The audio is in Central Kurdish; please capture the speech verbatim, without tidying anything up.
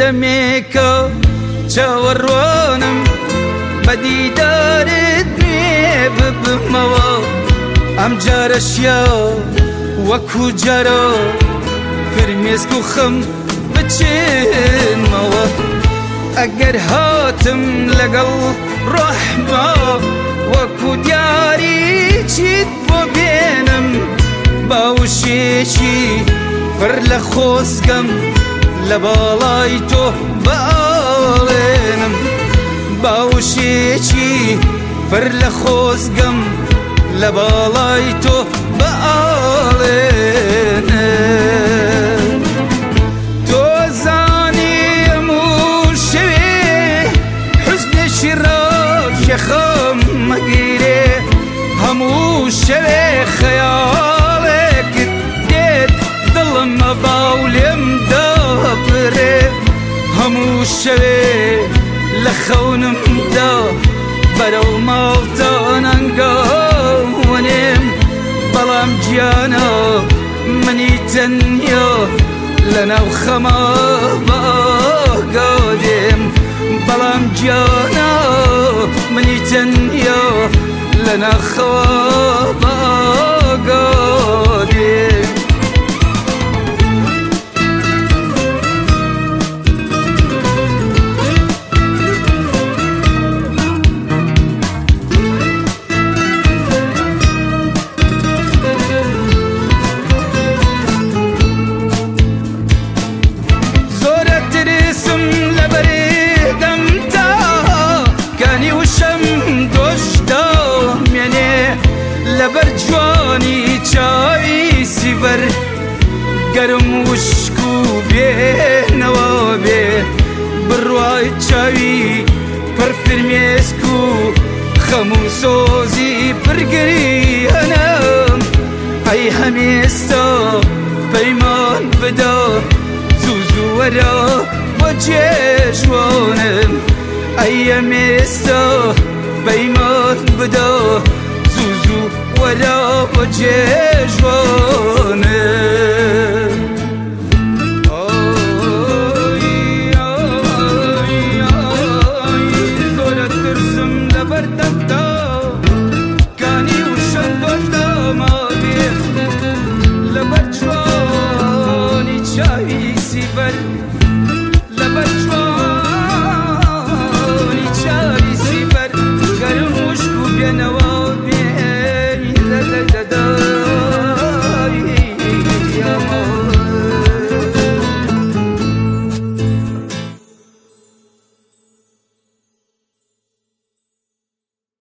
دەمێکە چاوەڕوانم بەدیدارت نوێ ببمەوە ئەم جارەشیا وەکو جارە فرمێسک و خەم بچێنمەوە ئەگەر هاتم لەگەڵ ڕەحمە وەکو دیاری چیت بۆ بێنم باوشێکی پڕ لە خۆزگەم لە باڵای تۆ بەئاڵێنم باوشێکی پڕ لە خۆزگەم لە باڵای تۆ بەئاڵێنم تۆ زانی هەموو شەوێ حوزنێکی ڕاکێخەم مەگیرێ هەموو شەوێ خەیاڵێکت دێت دڵم مەباو لێم دەپڕێ هەموو شەوێ لە خەونمدا بەرەو ماڵتان ئەنگاوەنێم بەڵام گیانە منی تەنیا لەناو خەما بەئاگادێم بەڵام گیانە منی تەنیا لەناو خەوا بەئاگادێم لەبەر جوانی چاوی سیڤەر گەرم وشک و بێنەوە بێ بڕوای چاوی پڕ فرمێسک و خەم و سۆزی پڕگریانم ئەی هەمێستا پەیمان بدە زوو زوو وەرە بۆ جێژوانم ئەی هەمێستا پەیمان بدە زوو زوو وەرە بۆ جێژوانم